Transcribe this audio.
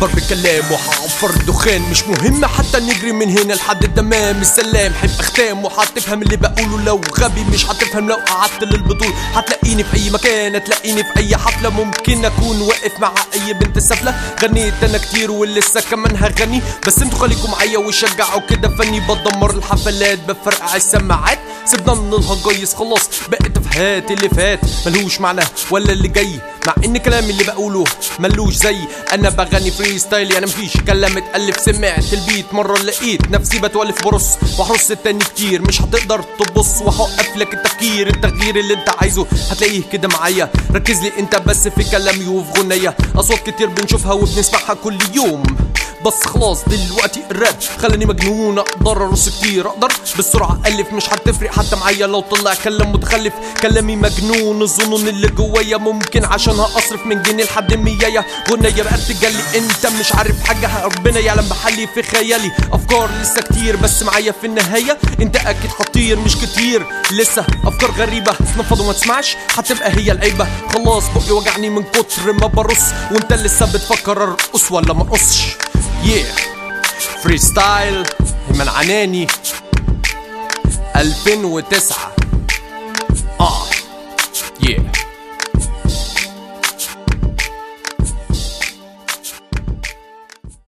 هكبر بالكلام وهعفر الدخان، مش مهم حتى نجري من هنا لحد التمام. السلام حب اختام وهتفهم اللي بقوله، لو غبي مش هتفهم، لو قعدت للبطول هتلاقيني في اي مكان، هتلاقيني في اي حفله. ممكن اكون واقف مع اي بنت سافله، غنيت انا كتير ولسه كمان هغني، بس انتوا خليكم معايا وشجعوا كده فني. بدمر الحفلات بفرقع السماعات، سيبنا من الهجايس خلاص بقت تفهات. اللي فات ملهوش معنى ولا اللي جاي، مع ان كلامي اللي بقوله ملوش زي. انا بغني فري ستايل يعني مفيش كلام اتألف. سمعت البيت مرة لقيت نفسي بتولف برص وحرص التاني كتير، مش هتقدر تبص وهوقف لك التفكير. التغيير اللي انت عايزه هتلاقيه كده معايا، ركز لي انت بس في كلامي وفي غنية. اصوات كتير بنشوفها وبنسمعها كل يوم، بس خلاص دلوقتي الراب خلاني مجنون. اقدر ارص كتير، اقدر بالسرعه الف، مش هتفرق حتى معايا لو طلع كلام متخلف. كلامي مجنون، الظنون اللي جوايا ممكن عشانها اصرف من جنيه لحد ميايه. غنيه بقت تجلي انت مش عارف حاجه، ربنا يعلم بحلي في خيالي. افكار لسه كتير بس معايا في النهايه انت اكيد خطير مش كتير. لسه افكار غريبه تنفض وما تسمعش هتبقى هي العيبه. خلاص بقي وجعني من كتر ما برص، وانت لسه بتفكر ارقص ولا ما ارقصش. فري ستايل من عناني 2009.